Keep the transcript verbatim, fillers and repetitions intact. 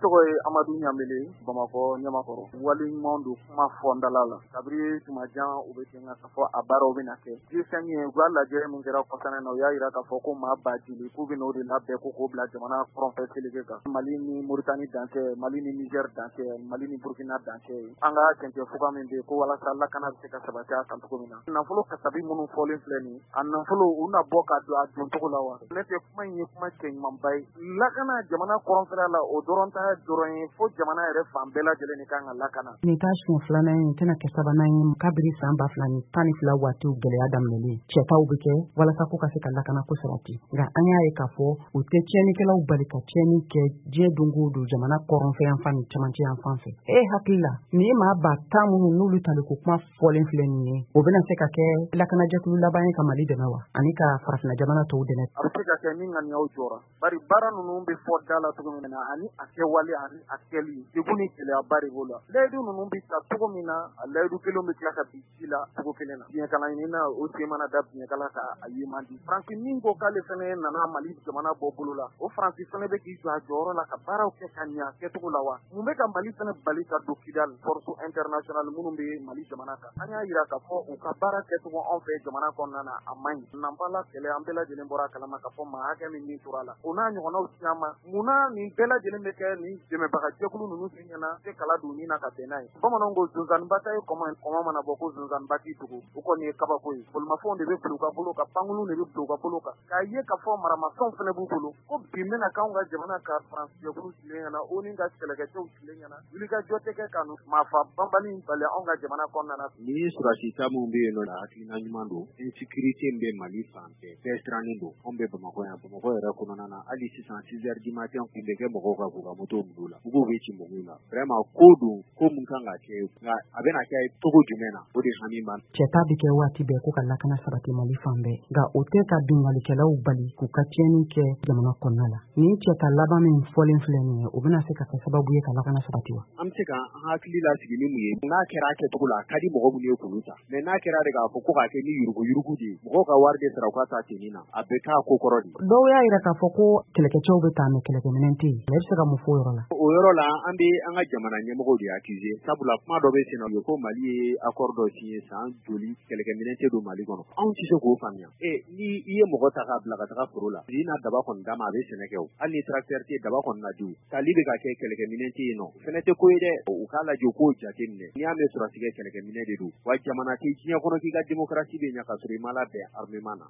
tɔgɔ ye Amadu Ɲamele Bamakɔ Ɲamakɔrɔ. Wali ɲuman don kuma fɔndala la. Kabiri Tumajan u bɛ ten ka fɔ a baaraw bɛ na kɛ. G cinq ye u ka lajɛ min kɛra kɔsanna na u y'a jira k'a fɔ ko maa ba joli k'u bɛ n'o de labɛn ko k'o bila jamana kɔrɔnfɛ seleke kan. Mali ni Mauritanie dan tɛ, Mali ni Niger dan tɛ, Mali ni Burkina dan tɛ. An ka cɛncɛn fuga min bɛ yen ko walasa lakana bɛ se ka sabati a kan cogo min na. Nafolo kasabi minnu fɔlen filɛ nin ye, a nafolo u na bɔ ka don a don cogo la wa? Ne tɛ kuma in ye kuma cɛ ɲumanba ye. Lakana jamana kɔrɔnfɛla la o dɔrɔn ta dɔrɔn ye fo jamana yɛrɛ fan bɛɛ lajɛlen ni kan ka lakana. Nin t'a siɲɛ filanan ye tɛna kɛ sabanan ye kabiri san ba fila ni tan ni fila waatiw gɛlɛya daminɛlen. Cɛtaw bɛ kɛ walasa ko ka se ka lakana ko sabati. Nka an y'a ye k'a fɔ u tɛ tiɲɛnikɛlaw bali ka tiɲɛni kɛ diɲɛ don o don jamana kɔrɔnfɛ yan fan ni cɛmancɛ yan fan fɛ. E hakili la nin ye maa ba tan minnu n'olu tali ko kuma fɔlen filɛ nin ye o bɛna se ka kɛ lakanajɛkulu laban ye ka Mali dɛmɛ wa ani ka farafinna jamana tɔw dɛmɛ? A bɛ se ka kɛ ni ŋaniyaw jɔra. Bari baara ninnu bɛ fɔ da la cogo min na ani a kɛwale ani a kɛli degun ni gɛlɛyaba de b'o la. Layidu ninnu bɛ ta cogo min na a layidu kelen bɛ tila ka bin ci la cogo kelen na. Biɲɛkala ɲini na o sen mana da biɲɛkala ka a ye man di. Faransi min ko k'ale fana nana Mali jamana bɔ bolo la o Faransi fana bɛ k'i jɔ a jɔyɔrɔ la ka baaraw kɛ ka ɲɛ kɛcogo la wa? Mun bɛ ka Mali fana bali ka don Kidal force internationale minnu bɛ Mali jamana kan? An y'a jira k'a fɔ u ka baara kɛcogo anw fɛ jamana kɔnɔna na a man ɲi. Nanbala kɛlɛ an bɛɛ lajɛlen bɔra kalama k'a fɔ maa hakɛ min min tora la. O n'a ɲɔgɔnnaw caman. Munna nin bɛɛ lajɛlen bɛ kɛ nin dɛmɛbaga jɛkulu ninnu si ɲɛna tɛ kala don ni na ka bɛn n'a ye. Bamananw ko zonzanniba ta ye kɔmɔ kɔmɔ mana bɔ ko zonzanniba t'i tugu. O kɔni ye kabako ye. Bolimafɛnw de bɛ bila u ka bolo kan, pankulu de bɛ bila u ka bolo kan. K'a ye k'a fɔ maramafɛnw fana b'u bolo. Ko bi bɛna k'anw ka jamana ka Faransi jɛkulu silen ɲɛna, o ni ka kɛlɛkɛcɛw silen ɲɛna. Wulikajɔ tɛ kɛ ka maafa banbali bali anw ka jamana kɔnɔna na. Ni sɔrɔsita minnu bɛ yen nɔ la hakilina ɲuman don. Insécurité bɛ Mali fan bɛɛ. Bɛɛ sirannen don. Anw bɛ Bamakɔ yan. Bamakɔ yɛrɛ kɔnɔna na hali sisan six heures du matin kun bɛ kɛ mɔgɔw ka k'u ka moto minɛ la. Mɔgɔw bɛ ci mɔgɔw la. Vraiment ko don ko mun kan ka kɛ nka a bɛna kɛ cogo jumɛn na o de hami b'an. Cɛta bɛ kɛ waati bɛɛ ko ka lakana sabati Mali fan bɛɛ. Nka o tɛ ka bingalikɛlaw bali k'u ka tiɲɛni kɛ jamana kɔnɔna la. Nin cɛta laban min fɔlen filɛ nin ye o bɛna se ka kɛ sababu ye ka lakana sabati wa? An bɛ se ka an hakili lasigi ni mun ye. N'a kɛra a kɛcogo la a ka di mɔgɔ minnu ye k'olu ta. Mais n'a kɛra de k'a fɔ ko k'a kɛ ni yurugu yurugu de ye. Mɔgɔw ka wari de sara u ka taa tenni na. A bɛ k'a ko kɔrɔ de. Dɔw y'a jira k'a fɔ ko kɛlɛkɛcɛw bɛ taa mɛ kɛlɛkɛminɛn tɛ yen. E bɛ se ka mun fɔ o yɔrɔ la? O yɔrɔ la an bɛ an ka jamana ɲɛmɔgɔw de accuser. Sabula kuma dɔ bɛ sen na ko Mali ye accord dɔ signé san joli kɛlɛkɛminɛn tɛ don Mali kɔnɔ. Anw tɛ se k'o faamuya. Eh ni i ye mɔgɔ ta k'a bila ka taga foro la. I n'a daba kɔni d'a ma a bɛ sɛnɛ kɛ o. Hali ni tracteur tɛ daba kɔni na di o. Tali bɛ ka kɛ kɛlɛkɛminɛn tɛ yen nɔ. O fɛnɛ tɛ ko ye dɛ. U k'a lajɛ u k'o jateminɛ. N'i y'a mɛn sɔrɔsikɛ kɛlɛkɛminɛn de don. Wa jamana tɛ diɲɛ kɔnɔ k'i ka démocratie bɛ ɲa ka sɔrɔ i ma labɛn armement na.